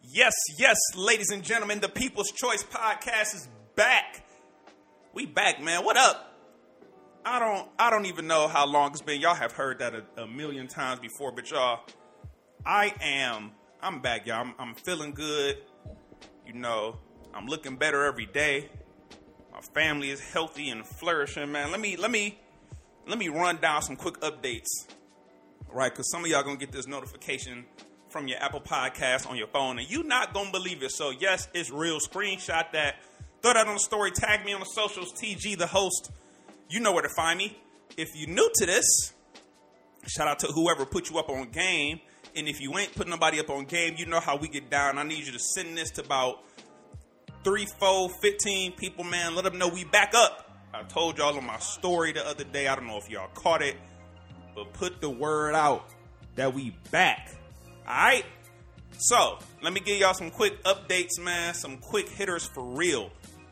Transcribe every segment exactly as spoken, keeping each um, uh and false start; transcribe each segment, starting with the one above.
Yes, yes, ladies and gentlemen, the People's Choice Podcast is back. We back, man. What up? I don't I don't even know how long it's been. Y'all have heard that a, a million times before, but y'all, I am, I'm back, y'all. I'm, I'm feeling good. You know, I'm looking better every day. My family is healthy and flourishing, man. Let me, let me, let me run down some quick updates, right? Because some of y'all gonna get this notification from your Apple Podcast on your phone, and you not gonna believe it. So yes, it's real. Screenshot that. Throw that on the story. Tag me on the socials. T G, the host. You know where to find me. If you're new to this, shout out to whoever put you up on game. And if you ain't putting nobody up on game, you know how we get down. I need you to send this to about three, four, fifteen people, man. Let them know we back up. I told y'all on my story the other day. I don't know if y'all caught it, but put the word out that we back. All right? So, let me give y'all some quick updates, man. Some quick hitters for real.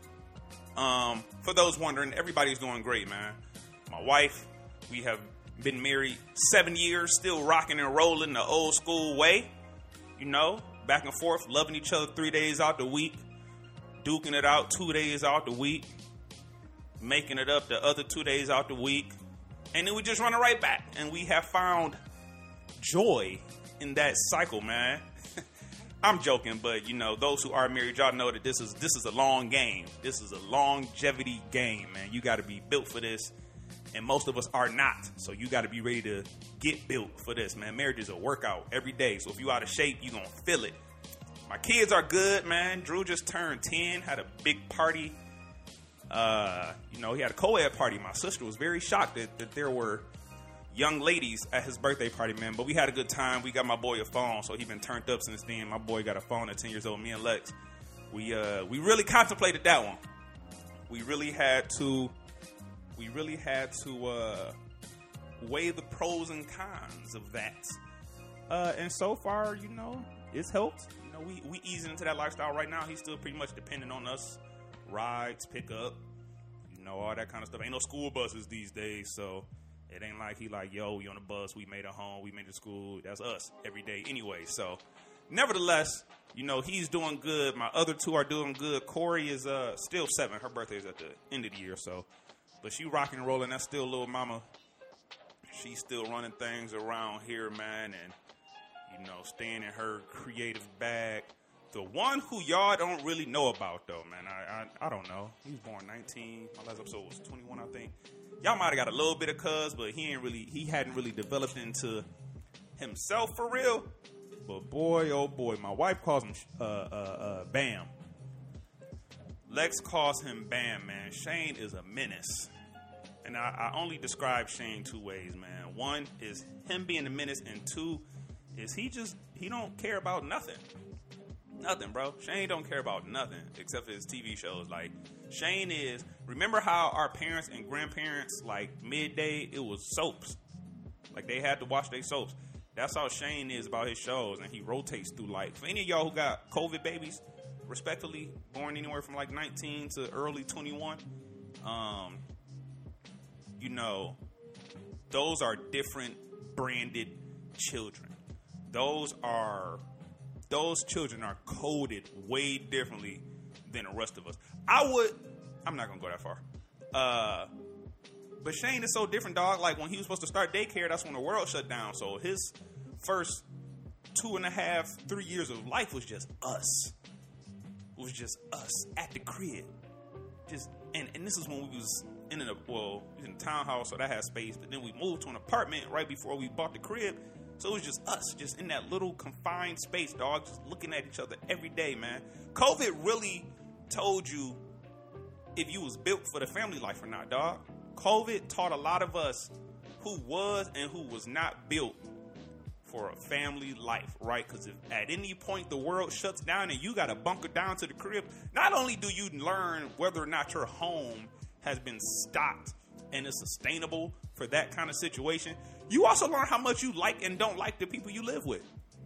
Um, for those wondering, everybody's doing great, man. My wife, we have been married seven years, still rocking and rolling the old school way. You know, back and forth, loving each other three days out the week, duking it out two days out the week, making it up the other two days out the week, and then we just run it right back. And we have found joy in that cycle, man. I'm joking, but you know, those who are married, y'all know that this is this is a long game. This is a longevity game, man. You got to be built for this, and most of us are not. So you got to be ready to get built for this, man. Marriage is a workout every day. So if you out of shape, you gonna feel it. My kids are good, man. Drew just turned ten, had a big party. Uh, you know, he had a co-ed party. My sister was very shocked that, that there were young ladies at his birthday party, man. But we had a good time. We got my boy a phone, so he been turned up since then. My boy got a phone at ten years old. Me and Lex, we uh we really contemplated that one. We really had to, we really had to uh, weigh the pros and cons of that. Uh, and so far, you know, it's helped. You know, we we easing into that lifestyle right now. He's still pretty much dependent on us, rides, pick up, you know, all that kind of stuff. Ain't no school buses these days, so it ain't like he like, yo, we on the bus, we made it home, we made it to school. That's us every day anyway. So, nevertheless, you know, he's doing good. My other two are doing good. Corey is uh still seven. Her birthday is at the end of the year, so. But she rocking and rolling. That's still little mama. She's still running things around here, man, and, you know, staying in her creative bag. The one who y'all don't really know about, though, man, I I, I don't know. He was born nineteen. My last episode was twenty-one, I think. Y'all might have got a little bit of cuz, but he ain't really, he hadn't really developed into himself for real. But boy, oh boy, my wife calls him uh, uh, uh, Bam. Lex calls him Bam, man. Shane is a menace. And I, I only describe Shane two ways, man. One is him being a menace, and two is he just, he don't care about nothing. Nothing, bro. Shane don't care about nothing except for his T V shows. Like, Shane is, remember how our parents and grandparents, like, midday, it was soaps. Like, they had to watch their soaps. That's how Shane is about his shows, and he rotates through life. For any of y'all who got COVID babies, respectfully, born anywhere from, like, nineteen to early twenty-one, um, you know, those are different branded children. Those are... Those children are coded way differently than the rest of us. I would, I'm not going to go that far. Uh, but Shane is so different, dog. Like, when he was supposed to start daycare, that's when the world shut down. So his first two and a half, three years of life was just us. It was just us at the crib. Just, and, and this is when we was in a, well, we was in a townhouse, so that had space. But then we moved to an apartment right before we bought the crib. So it was just us, just in that little confined space, dog, just looking at each other every day, man. COVID really told you if you was built for the family life or not, dog. COVID taught a lot of us who was and who was not built for a family life, right? Because if at any point the world shuts down and you got to bunker down to the crib, not only do you learn whether or not your home has been stocked and is sustainable for that kind of situation, you also learn how much you like and don't like the people you live with.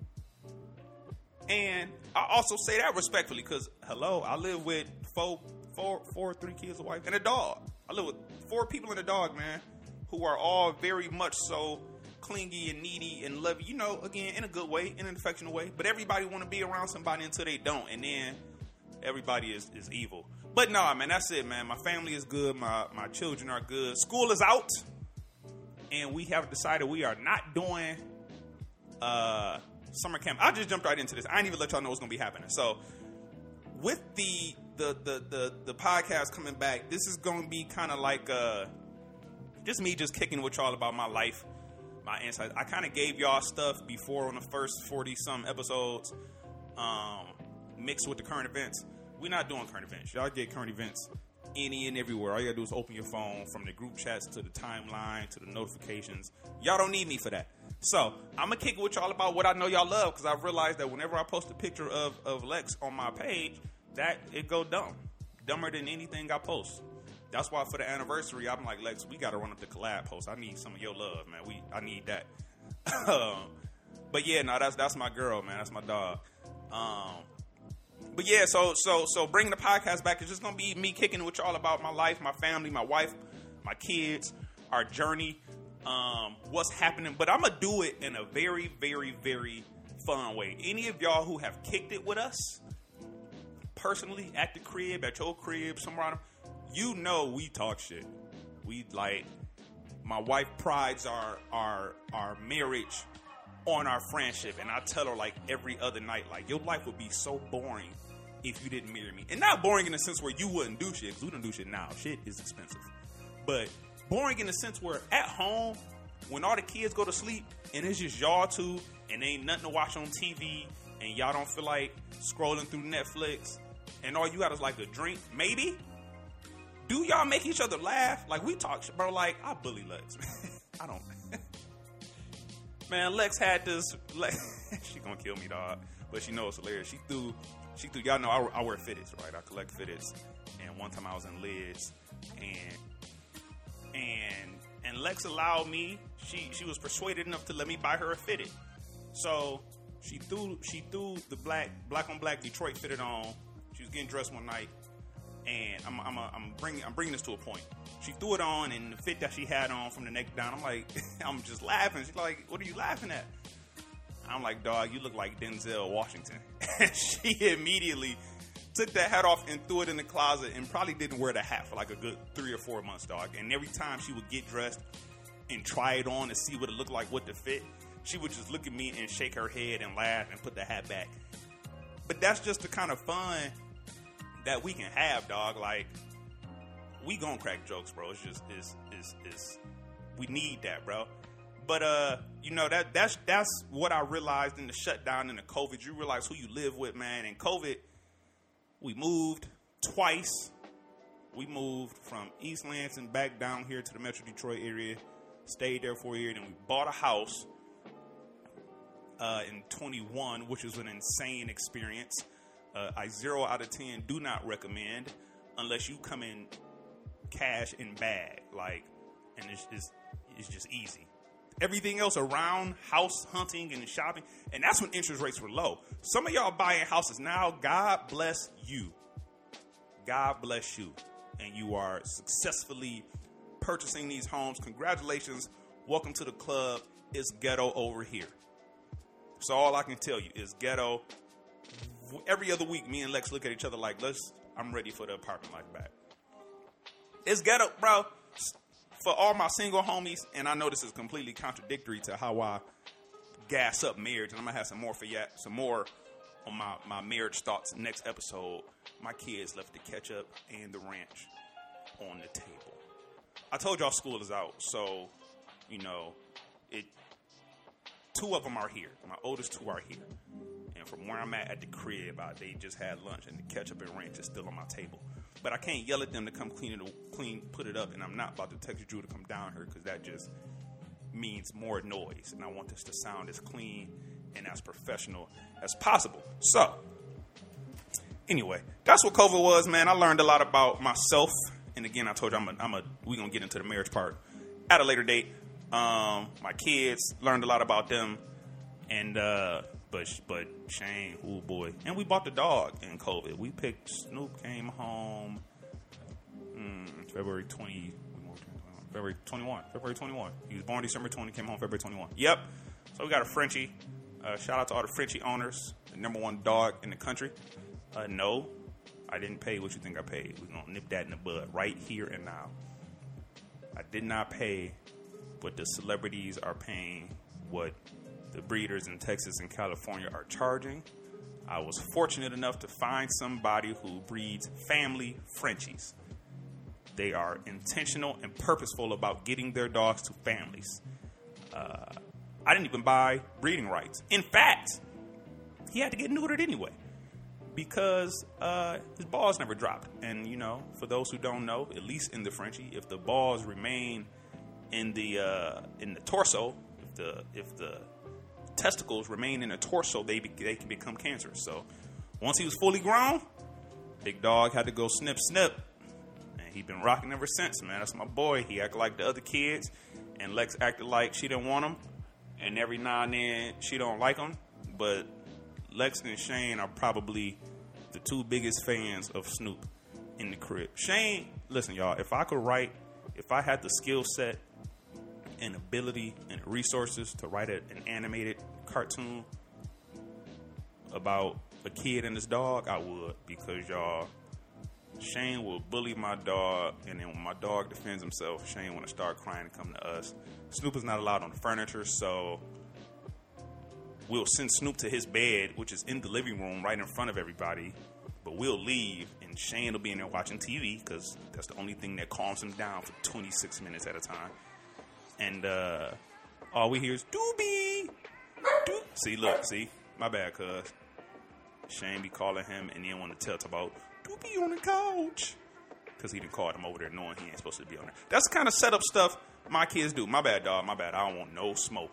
And I also say that respectfully because, hello, I live with four, four, four, three kids, a wife, and a dog. I live with four people and a dog, man, who are all very much so clingy and needy and lovey, you know, again, in a good way, in an affectionate way. But everybody want to be around somebody until they don't. And then everybody is, is evil. But no, man, that's it, man. My family is good. My, my children are good. School is out. And we have decided we are not doing uh, summer camp. I just jumped right into this. I didn't even let y'all know what's going to be happening. So with the the the the, the podcast coming back, this is going to be kind of like uh, just me just kicking with y'all about my life, my insights. I kind of gave y'all stuff before on the first forty-some episodes, um, mixed with the current events. We're not doing current events. Y'all get current events any and everywhere. All you gotta do is open your phone, from the group chats to the timeline to the notifications. Y'all don't need me for that. So I'm gonna kick it with y'all about what I know y'all love, because I realized that whenever I post a picture of, of Lex on my page, that it go dumb, dumber than anything I post. That's why for the anniversary, I'm like, Lex, we gotta run up the collab post. I need some of your love, man. We I need that. um, but yeah, no, that's that's my girl, man. That's my dog. Um, But yeah, so so so bringing the podcast back is just gonna be me kicking with y'all about my life, my family, my wife, my kids, our journey, um, what's happening. But I'm gonna do it in a very, very, very fun way. Any of y'all who have kicked it with us personally at the crib, at your crib, somewhere, you know we talk shit. We like my wife prides our our our marriage on our friendship, and I tell her like every other night, like, your life would be so boring if you didn't marry me. And not boring in the sense where you wouldn't do shit, because we don't do shit now. Shit is expensive. But boring in the sense where at home, when all the kids go to sleep and it's just y'all two and ain't nothing to watch on T V and y'all don't feel like scrolling through Netflix and all you got is like a drink, maybe. Do y'all make each other laugh? Like, we talk shit, bro. Like, I bully Lex. I don't. Man, Lex had this. Lex, she gonna kill me, dog. But she knows it's hilarious. She threw, she threw. Y'all know I, I wear fitteds, right? I collect fitteds. And one time I was in Lids, and and and Lex allowed me. She she was persuaded enough to let me buy her a fitted. So she threw she threw the black black on black Detroit fitted on. She was getting dressed one night, and I'm I'm a, I'm bringing I'm bringing this to a point. She threw it on, and the fit that she had on from the neck down, I'm like, I'm just laughing. She's like, what are you laughing at? I'm like, dog, you look like Denzel Washington. And she immediately took that hat off and threw it in the closet and probably didn't wear the hat for like a good three or four months, dog. And every time she would get dressed and try it on to see what it looked like, what to fit, she would just look at me and shake her head and laugh and put the hat back. But that's just the kind of fun that we can have, dog. Like, we gonna crack jokes, bro. It's just, it's, it's, it's, we need that, bro. But, uh, you know, that that's that's what I realized in the shutdown and the COVID. You realize who you live with, man. And COVID, we moved twice. We moved from East Lansing back down here to the Metro Detroit area, stayed there for a year, and we bought a house uh, in twenty-one, which was an insane experience. Uh, I zero out of ten do not recommend unless you come in cash and bag, like, and it's just it's just easy. Everything else around house hunting and shopping, and that's when interest rates were low. Some of y'all buying houses now. God bless you. God bless you, and you are successfully purchasing these homes. Congratulations. Welcome to the club. It's ghetto over here. So all I can tell you is ghetto. Every other week, me and Lex look at each other like, let's, I'm ready for the apartment life back. It's ghetto, bro. For all my single homies, and I know this is completely contradictory to how I gas up marriage, and I'm going to have some more for you, some more on my, my marriage thoughts next episode. My kids left the ketchup and the ranch on the table. I told y'all school is out, so, you know, it. Two of them are here. My oldest two are here. And from where I'm at at the crib, I, they just had lunch, and the ketchup and ranch is still on my table. But I can't yell at them to come clean it, clean, put it up, and I'm not about to text Drew to come down here because that just means more noise, and I want this to sound as clean and as professional as possible. So, anyway, that's what COVID was, man. I learned a lot about myself, and again, I told you I'm a, I'm a we're gonna get into the marriage part at a later date. Um, my kids learned a lot about them, and uh, but but Shane, oh boy, and we bought the dog in COVID. We picked Snoop, came home mm, February twentieth, February twenty-first. February twenty-first. He was born December twentieth, came home February twenty-first. Yep. So we got a Frenchie. Uh, shout out to all the Frenchie owners. The number one dog in the country. Uh, no, I didn't pay what you think I paid. We're going to nip that in the bud right here and now. I did not pay what the celebrities are paying, what the breeders in Texas and California are charging. I was fortunate enough to find somebody who breeds family Frenchies. They are intentional and purposeful about getting their dogs to families. Uh, I didn't even buy breeding rights. In fact, he had to get neutered anyway because uh, his balls never dropped. And, you know, for those who don't know, at least in the Frenchie, if the balls remain in the uh, in the torso, if the if the testicles remain in the torso, they be, they can become cancerous. So once he was fully grown, big dog had to go snip snip. And he been rocking ever since, man. That's my boy. He acted like the other kids, and Lex acted like she didn't want him. And every now and then she don't like him. But Lex and Shane are probably the two biggest fans of Snoop in the crib. Shane, listen, y'all, if I could write, if I had the skill set and ability and resources to write a, an animated cartoon about a kid and his dog, I would. Because, y'all, Shane will bully my dog, and then when my dog defends himself, Shane want to start crying and come to us. Snoop is not allowed on the furniture, so we'll send Snoop to his bed, which is in the living room right in front of everybody, but we'll leave, and Shane will be in there watching T V, because that's the only thing that calms him down for twenty-six minutes at a time. And uh, all we hear is, Doobie! Doobie! See, look, see? My bad, cuz. Shane be calling him, and he don't want to tell us about Doobie on the couch. Because he done called him over there knowing he ain't supposed to be on there. That's the kind of setup stuff my kids do. My bad, dog. My bad. I don't want no smoke.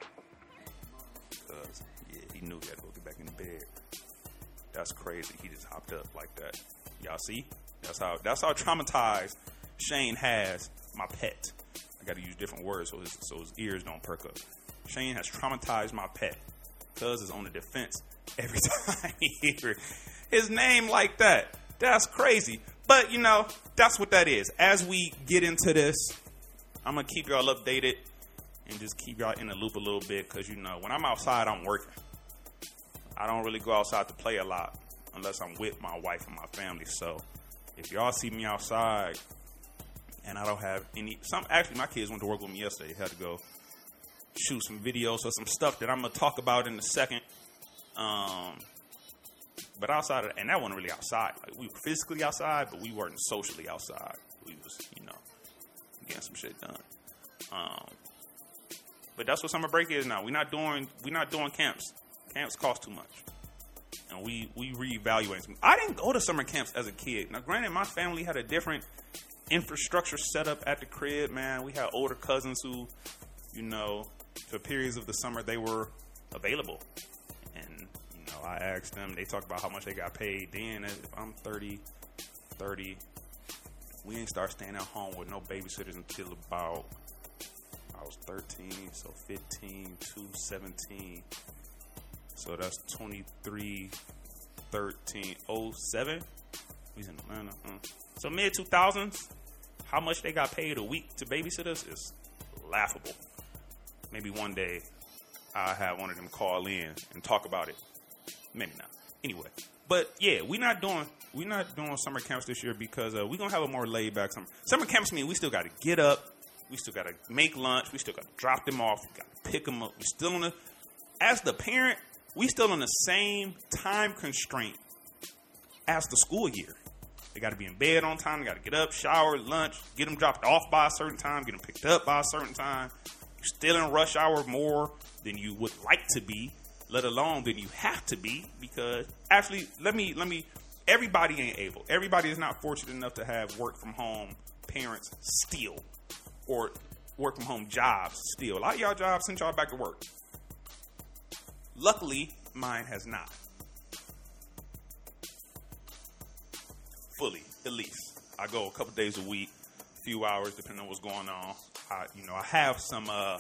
Because, yeah, he knew he had to go get back in the bed. That's crazy. He just hopped up like that. Y'all see? That's how that's how traumatized Shane has my pet. I got to use different words so his, so his ears don't perk up. Shane has traumatized my pet. Cuz is on the defense every time he hears his name like that. That's crazy. But, you know, that's what that is. As we get into this, I'm going to keep y'all updated and just keep y'all in the loop a little bit. Because, you know, when I'm outside, I'm working. I don't really go outside to play a lot unless I'm with my wife and my family. So if y'all see me outside and I don't have any, some actually my kids went to work with me yesterday. Had to go shoot some videos or some stuff that I'm gonna talk about in a second. Um, but outside of, and that wasn't really outside. Like, we were physically outside, but we weren't socially outside. We was, you know, getting some shit done. Um, but that's what summer break is now. We're not doing we're not doing camps. Camps cost too much. And we, we reevaluate. I didn't go to summer camps as a kid. Now, granted, my family had a different infrastructure set up at the crib, man. We had older cousins who, you know, for periods of the summer, they were available. And, you know, I asked them, they talked about how much they got paid. Then, if I'm thirty, thirty, we didn't start staying at home with no babysitters until about, I was thirteen, so fifteen, two, seventeen. So that's twenty-three, thirteen, oh seven. He's in Atlanta. Uh. So mid two thousands, how much they got paid a week to babysit us is laughable. Maybe one day I'll have one of them call in and talk about it. Maybe not. Anyway, but yeah, we're not doing we're not doing summer camps this year because uh, we're gonna have a more laid back summer. Summer camps mean we still got to get up, we still got to make lunch, we still got to drop them off, we got to pick them up. We still on the as the parent. We still on the same time constraint as the school year. They got to be in bed on time. They got to get up, shower, lunch, get them dropped off by a certain time, get them picked up by a certain time. You're still in rush hour more than you would like to be, let alone than you have to be. Because actually, let me, let me, everybody ain't able. Everybody is not fortunate enough to have work from home parents still, or work from home jobs still. A lot of y'all jobs sent y'all back to work. Luckily, mine has not. Fully, at least. I go a couple days a week, a few hours, depending on what's going on. I, you know, I have some, uh,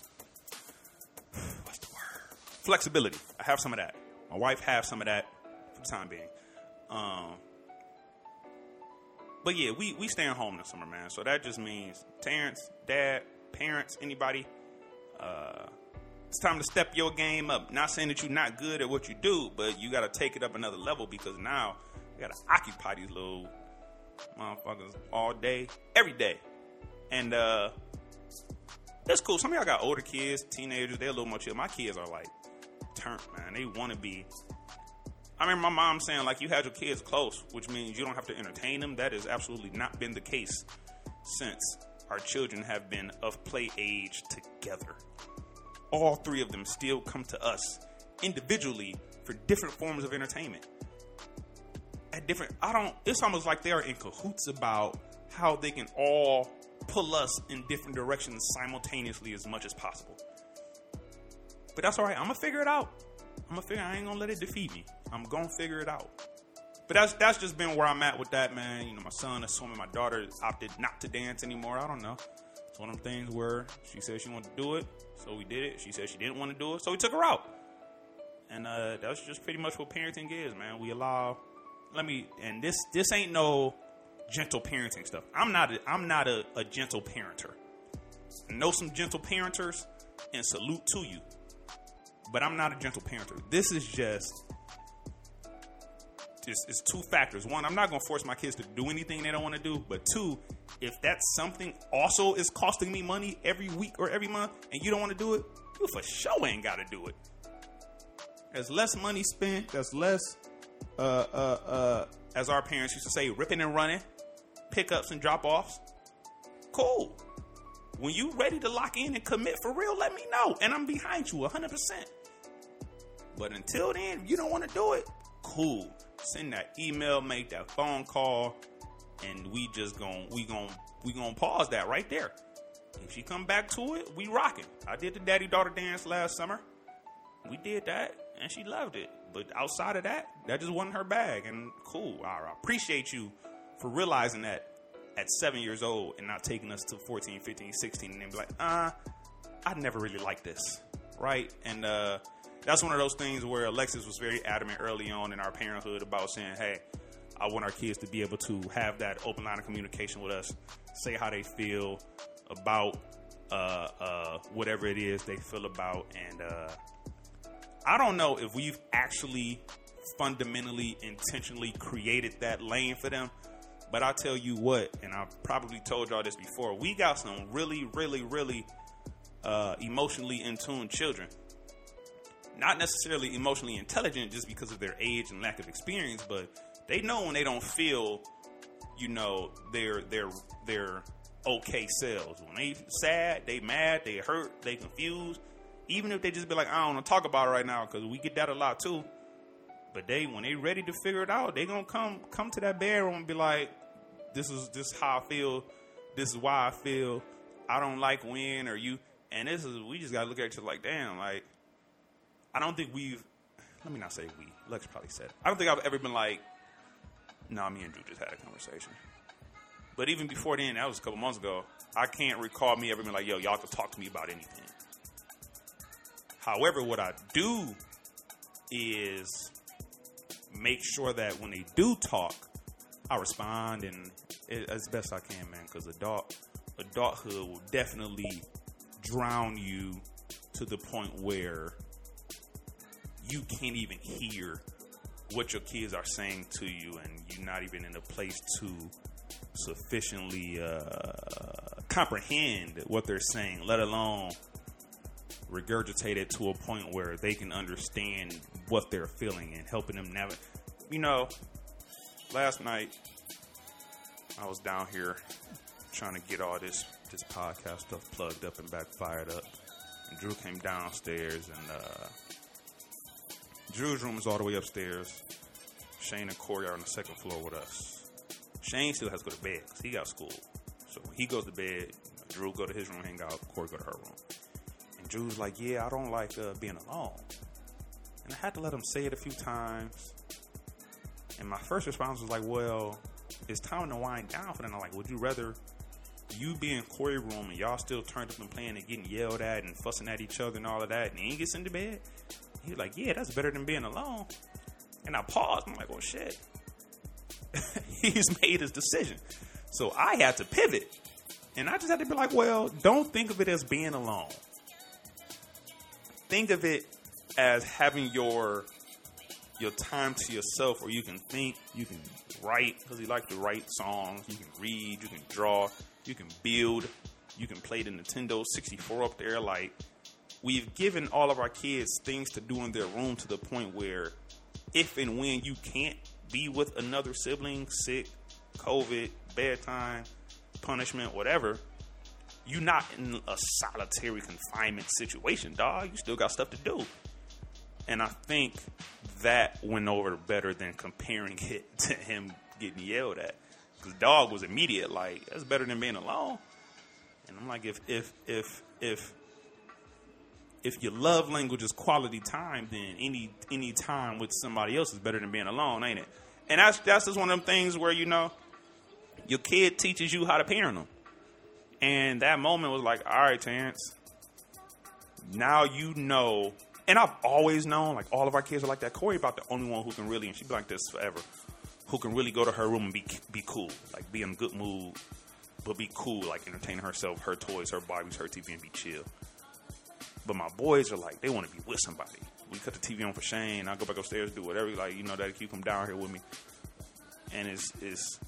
what's the word? Flexibility. I have some of that. My wife has some of that for the time being. Um, but yeah, we, we staying home this summer, man. So that just means Terrence, Dad, parents, anybody, uh, it's time to step your game up. Not saying that you're not good at what you do, but you got to take it up another level because now you got to occupy these little motherfuckers all day, every day. And uh, that's cool. Some of y'all got older kids, teenagers, they're a little more chill. My kids are like turned, man. They want to be. I remember my mom saying, like, you had your kids close, which means you don't have to entertain them. That has absolutely not been the case since our children have been of play age together. All three of them still come to us individually for different forms of entertainment. At different, I don't, it's almost like they are in cahoots about how they can all pull us in different directions simultaneously as much as possible. But that's all right. I'm going to figure it out. I'm going to figure, I ain't going to let it defeat me. I'm going to figure it out. But that's that's just been where I'm at with that, man. You know, my son is swimming. My daughter opted not to dance anymore. I don't know. It's one of them things where she said she wanted to do it, so we did it. She said she didn't want to do it, so we took her out. And uh, that's just pretty much what parenting is, man. We allow, let me, and this this ain't no gentle parenting stuff. I'm not a, I'm not a, a gentle parenter. I know some gentle parenters, and salute to you. But I'm not a gentle parenter. This is just, it's, it's two factors. One, I'm not going to force my kids to do anything they don't want to do. But two, if that's something also is costing me money every week or every month and you don't want to do it, you for sure ain't got to do it. There's less money spent. There's less, uh, uh, uh, as our parents used to say, ripping and running, pickups and drop-offs. Cool. When you ready to lock in and commit for real, let me know. And I'm behind you one hundred percent. But until then, if you don't want to do it, cool. Send that email, make that phone call, and we just gon' we gon' we gon' pause that right there. If she come back to it, we rocking. I did the daddy-daughter dance last summer. We did that, and she loved it. But outside of that, that just wasn't her bag. And cool. I appreciate you for realizing that at seven years old and not taking us to fourteen, fifteen, sixteen and then be like, uh, I never really liked this. Right? And uh, that's one of those things where Alexis was very adamant early on in our parenthood about saying, hey, I want our kids to be able to have that open line of communication with us, say how they feel about uh, uh, whatever it is they feel about. And uh, I don't know if we've actually fundamentally, intentionally created that lane for them. But I'll tell you what, and I've probably told y'all this before, we got some really, really, really uh, emotionally in tune children. Not necessarily emotionally intelligent just because of their age and lack of experience, but they know when they don't feel, you know, their their their okay selves. When they sad, they mad, they hurt, they confused. Even if they just be like, I don't want to talk about it right now, because we get that a lot too. But they, when they ready to figure it out, they gonna come come to that bedroom and be like, this is this is how I feel, this is why I feel, I don't like when or you, and this is, we just gotta look at each other like, damn, like, I don't think we've, let me not say we, Lex probably said, I don't think I've ever been like, nah, me and Drew just had a conversation. But even before then, that was a couple months ago, I can't recall me ever being like, yo, y'all can talk to me about anything. However, what I do is make sure that when they do talk, I respond and it, as best I can, man, because adult, adulthood will definitely drown you to the point where you can't even hear what your kids are saying to you, and you're not even in a place to sufficiently uh, comprehend what they're saying, let alone regurgitate it to a point where they can understand what they're feeling and helping them navigate. You know, last night I was down here trying to get all this this podcast stuff plugged up and back fired up, and Drew came downstairs, and uh, Drew's room is all the way upstairs. Shane and Corey are on the second floor with us. Shane still has to go to bed because he got school. So when he goes to bed, Drew go to his room, hang out, Corey go to her room. And Drew's like, yeah, I don't like uh, being alone. And I had to let him say it a few times. And my first response was like, well, it's time to wind down for them. I'm like, would you rather you be in Corey's room and y'all still turned up and playing and getting yelled at and fussing at each other and all of that, and he gets into bed? He was like, yeah, that's better than being alone. And I paused. I'm like, oh, shit. he's made his decision. So I had to pivot. And I just had to be like, well, don't think of it as being alone. Think of it as having your your time to yourself where you can think, you can write, because he likes to write songs, you can read, you can draw, you can build, you can play the Nintendo sixty-four up there. Like, we've given all of our kids things to do in their room to the point where if and when you can't be with another sibling, sick, COVID, bedtime, punishment, whatever, you're not in a solitary confinement situation, dog. You still got stuff to do. And I think that went over better than comparing it to him getting yelled at. Because dog was immediate, like, that's better than being alone. And I'm like, if if if if if your love language is quality time, then any any time with somebody else is better than being alone, ain't it? And that's that's just one of them things where, you know, your kid teaches you how to parent them. And that moment was like, all right, Terrence, now you know. And I've always known, like, all of our kids are like that. Corey about the only one who can really, and she'd be like this forever, who can really go to her room and be be cool, like be in a good mood, but be cool, like entertaining herself, her toys, her Barbies, her T V, and be chill. But my boys are like, they want to be with somebody. We cut the T V on for Shane. I go back upstairs, do whatever. Like, you know, that you come down here with me. And it's, it's,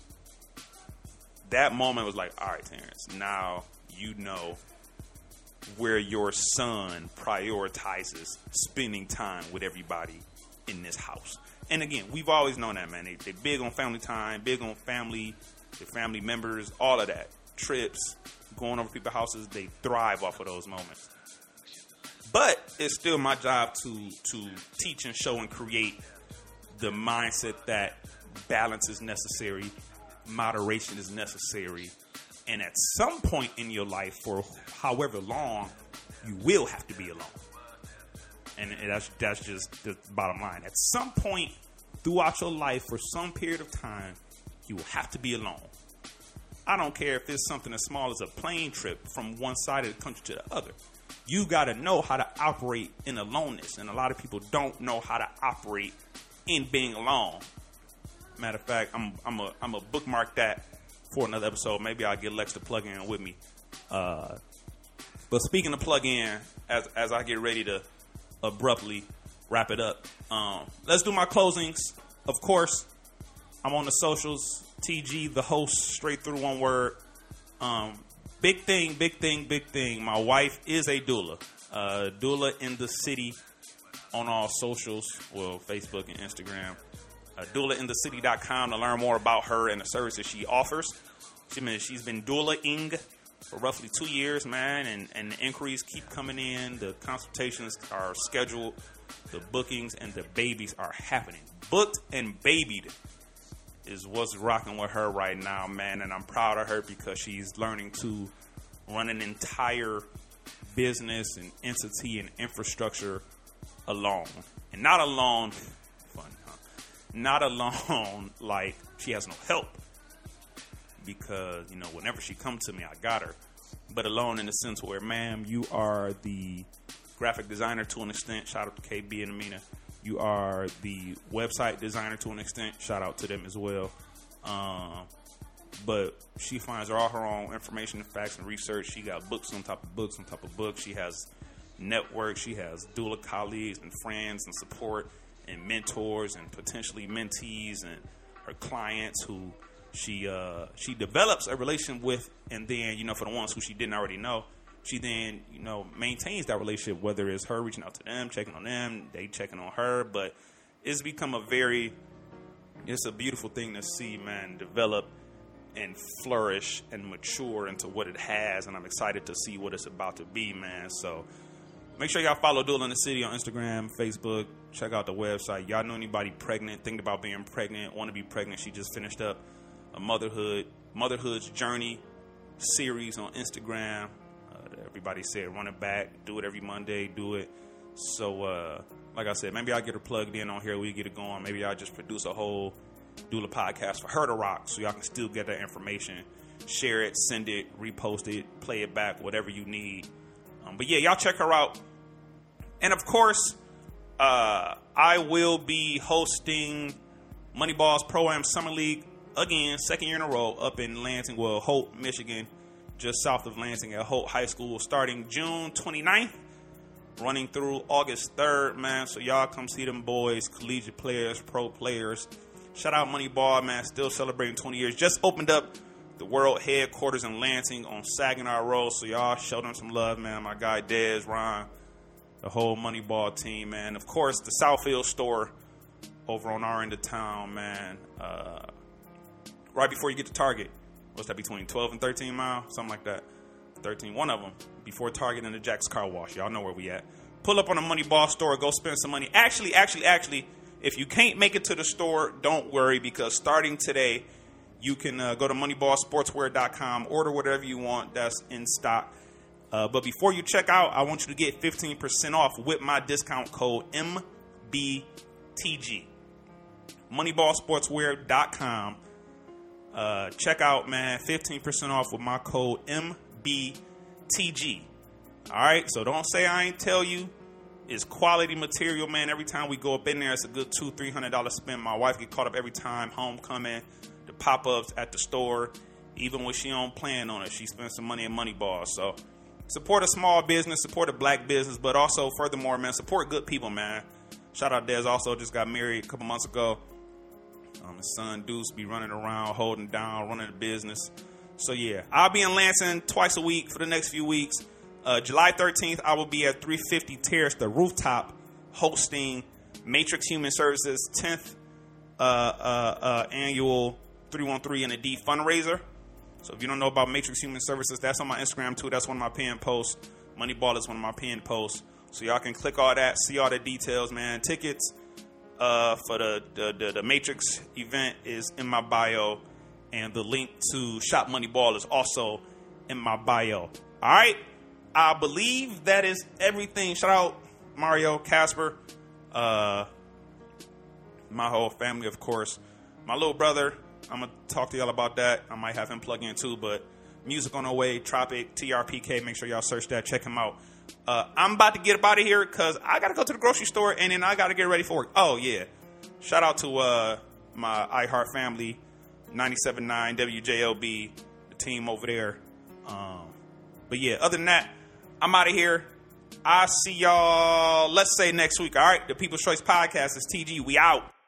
that moment was like, all right, Terrence, now you know where your son prioritizes spending time with everybody in this house. And again, we've always known that, man. They, they big on family time, big on family, their family members, all of that. Trips, going over people's houses, they thrive off of those moments. But it's still my job to to teach and show and create the mindset that balance is necessary, moderation is necessary, and at some point in your life, for however long, you will have to be alone. And that's that's just the bottom line. At some point throughout your life, for some period of time, you will have to be alone. I don't care if it's something as small as a plane trip from one side of the country to the other. You got to know how to operate in aloneness. And a lot of people don't know how to operate in being alone. Matter of fact, I'm I'm a I'm a bookmark that for another episode. Maybe I'll get Lex to plug in with me. Uh, but speaking of plug in, as as I get ready to abruptly wrap it up, um, let's do my closings. Of course, I'm on the socials. T G, the host, straight through one word. Um, big thing, big thing, big thing. My wife is a doula. Uh, doula in the city on all socials. Well, Facebook and Instagram. Uh, doula in the city dot com to learn more about her and the services she offers. She, man, she's been doula-ing for roughly two years, man, and, and the inquiries keep coming in. The consultations are scheduled. The bookings and the babies are happening. Booked and babied is what's rocking with her right now, man, and I'm proud of her because she's learning to run an entire business and entity and infrastructure alone. And not alone, fun, huh? Not alone like she has no help, because, you know, whenever she comes to me, I got her. But alone in the sense where, ma'am, you are the graphic designer to an extent. Shout out to K B and Amina. You are the website designer to an extent. Shout out to them as well. Um, but she finds all her own information and facts and research. She got books on top of books on top of books. She has network. She has doula colleagues and friends and support and mentors and potentially mentees and her clients who she uh, she develops a relationship with. And then, you know, for the ones who she didn't already know, she then, you know, maintains that relationship, whether it's her reaching out to them, checking on them, they checking on her. But it's become a very, it's a beautiful thing to see, man, develop and flourish and mature into what it has. And I'm excited to see what it's about to be, man. So make sure y'all follow Doula in the City on Instagram, Facebook. Check out the website. Y'all know anybody pregnant, thinking about being pregnant, want to be pregnant. She just finished up a motherhood, motherhood's journey series on Instagram. Everybody said run it back, do it every Monday, do it. So, uh, like I said, maybe I'll get her plugged in on here. We get it going. Maybe I'll just produce a whole doula podcast for her to rock so y'all can still get that information. Share it, send it, repost it, play it back, whatever you need. Um, but yeah, y'all check her out. And of course, uh, I will be hosting Moneyballs Pro-Am Summer League again, second year in a row, up in Lansing, well, Holt, Michigan, just south of Lansing at Holt High School, starting June twenty-ninth, running through August third, man. So y'all come see them boys, collegiate players, pro players. Shout out Moneyball, man, still celebrating twenty years. Just opened up the world headquarters in Lansing on Saginaw Road, so y'all show them some love, man. My guy Dez, Ron, the whole Moneyball team, man. Of course, the Southfield store over on our end of town, man. Uh, right before you get to Target. What's that, between twelve and thirteen mile? Something like that. thirteen, one of them. Before Target and the Jack's Car Wash. Y'all know where we at. Pull up on a Moneyball store, go spend some money. Actually, actually, actually, if you can't make it to the store, don't worry, because starting today, you can uh, go to moneyball sportswear dot com, order whatever you want that's in stock. Uh, but before you check out, I want you to get fifteen percent off with my discount code M B T G. moneyball sportswear dot com. Uh, check out, man, fifteen percent off with my code M B T G. All right, so don't say I ain't tell you. It's quality material, man. Every time we go up in there, it's a good two, three hundred dollars spend. My wife get caught up every time. Homecoming, the pop-ups at the store. Even when she don't plan on it, she spends some money in Moneyball. So support a small business, support a black business, but also, furthermore, man, support good people, man. Shout out Dez, also just got married a couple months ago. Um, his son Deuce be running around, holding down, running the business. So yeah, I'll be in Lansing twice a week for the next few weeks. Uh, July thirteenth, I will be at three fifty Terrace, the rooftop, hosting Matrix Human Services' tenth uh, uh, uh, annual three one three and a D fundraiser. So if you don't know about Matrix Human Services, that's on my Instagram too. That's one of my pinned posts. Moneyball is one of my pinned posts. So y'all can click all that, see all the details, man. Tickets uh, for the, the, the, the Matrix event is in my bio. And the link to Shop Moneyball is also in my bio. All right? I believe that is everything. Shout out Mario, Casper, uh, my whole family, of course. My little brother, I'm going to talk to y'all about that. I might have him plug in too, but music on the way, Tropic, T R P K. Make sure y'all search that. Check him out. Uh, I'm about to get up out of here because I got to go to the grocery store and then I got to get ready for work. Oh, yeah. Shout out to uh, my iHeart family, ninety-seven point nine W J L B, the team over there. Um, but yeah, other than that, I'm out of here. I'll see y'all, let's say next week, all right? The People's Choice Podcast is T G. We out.